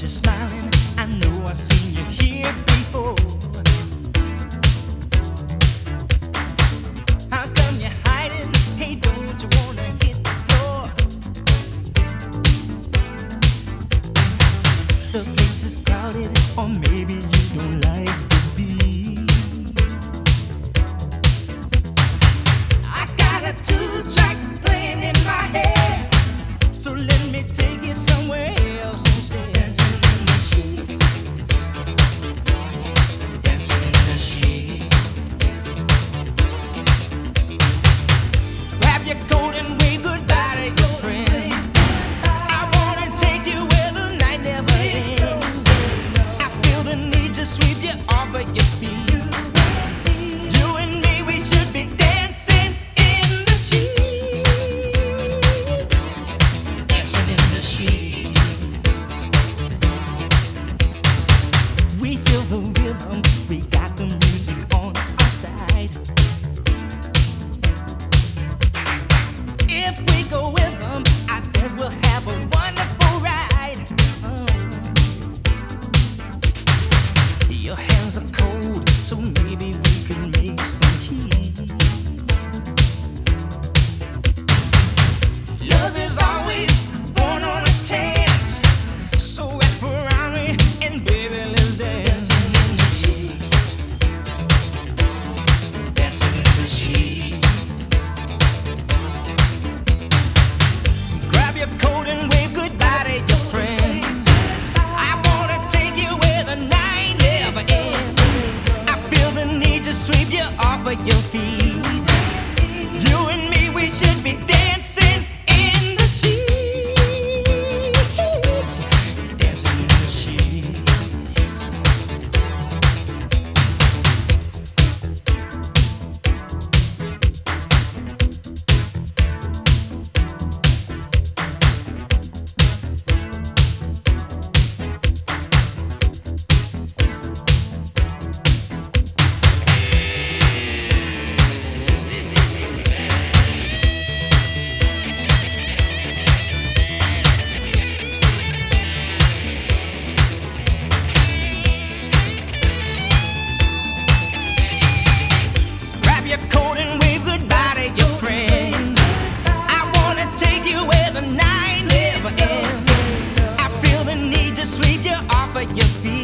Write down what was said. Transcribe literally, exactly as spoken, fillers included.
you smiling. I know I've seen you here before. How come you're hiding? Hey, don't you wanna hit the floor? The place is crowded, or maybe you don't like the beat. I got a two-track playing in my head, so let me take you somewhere else instead. Dancing in the sheets, dancing in the sheets. Grab your coat and wave goodbye to your friends. I wanna take you where the night never ends. I feel the need to sweep you off of your feet. You and me, we should be dancing in the sheets, dancing in the sheets. We feel the rhythm, we got the music on our side. If we go with them, I bet we'll have a wonderful ride. Oh. Your hands are cold, so maybe we can make some heat. Love is always born on a chance, so wrap around me and baby, let's dance. Dancing in the sheets, dancing in the sheets. Grab your coat and wave goodbye to your friends. I wanna take you where the night never ends. I feel the need to sweep you off of your feet. You and me, we should be dancing in the sheets, dancing in the sheets. Grab your coat and wave goodbye to your friends. I wanna take you where the night never ends. I feel the need to sweep you off of your feet.